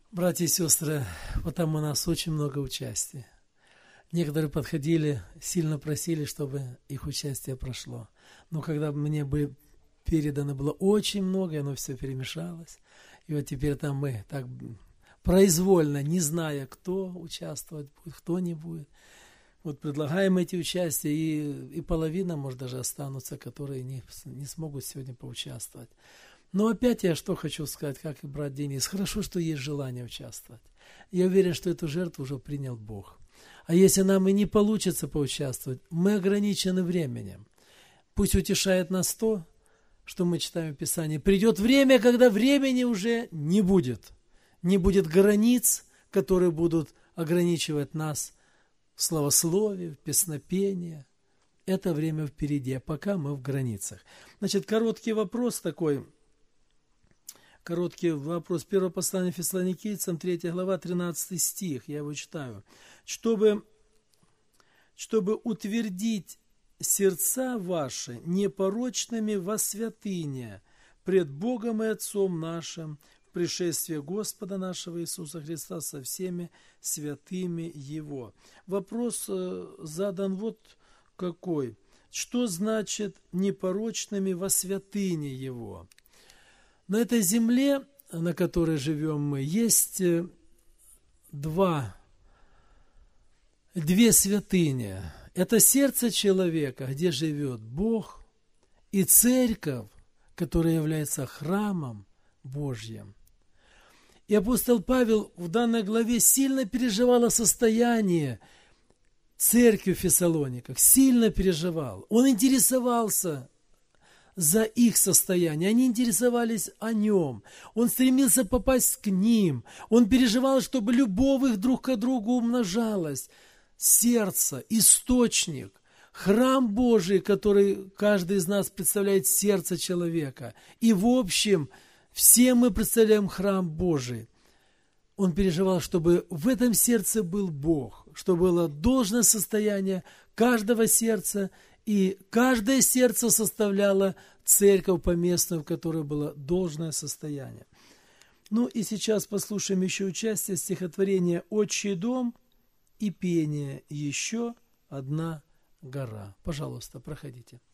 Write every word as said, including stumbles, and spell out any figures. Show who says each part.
Speaker 1: Братья и сестры, вот там у нас очень много участия. Некоторые подходили, сильно просили, чтобы их участие прошло. Но когда мне бы передано было очень много, и оно все перемешалось. И вот теперь там мы так произвольно, не зная, кто участвовать будет, кто не будет, вот предлагаем эти участия, и, и половина, может, даже останутся, которые не, не смогут сегодня поучаствовать. Но опять я что хочу сказать, как и брат Денис, хорошо, что есть желание участвовать. Я уверен, что эту жертву уже принял Бог. А если нам и не получится поучаствовать, мы ограничены временем. Пусть утешает нас то, что мы читаем в Писании. Придет время, когда времени уже не будет. Не будет границ, которые будут ограничивать нас в славословии, в песнопении. Это время впереди, а пока мы в границах. Значит, короткий вопрос такой. Короткий вопрос. Первое послание Фессалоникийцам, третья глава, тринадцатый стих. Я его читаю. Чтобы, чтобы утвердить сердца ваши непорочными во святыне пред Богом и Отцом нашим в пришествии Господа нашего Иисуса Христа со всеми святыми Его. Вопрос задан вот какой. Что значит непорочными во святыне Его? На этой земле, на которой живем мы, есть два, две святыни. Это сердце человека, где живет Бог, и церковь, которая является храмом Божьим. И апостол Павел в данной главе сильно переживал о состоянии церкви в Фессалониках, сильно переживал. Он интересовался за их состояние, они интересовались о нем, он стремился попасть к ним, он переживал, чтобы любовь их друг к другу умножалась. Сердце, источник, храм Божий, который каждый из нас представляет сердце человека. И в общем, все мы представляем храм Божий. Он переживал, чтобы в этом сердце был Бог, чтобы было должное состояние каждого сердца, и каждое сердце составляло церковь поместную, в которой было должное состояние. Ну и сейчас послушаем еще участие стихотворения «Отчий дом» и пение «Еще одна гора». Пожалуйста, проходите.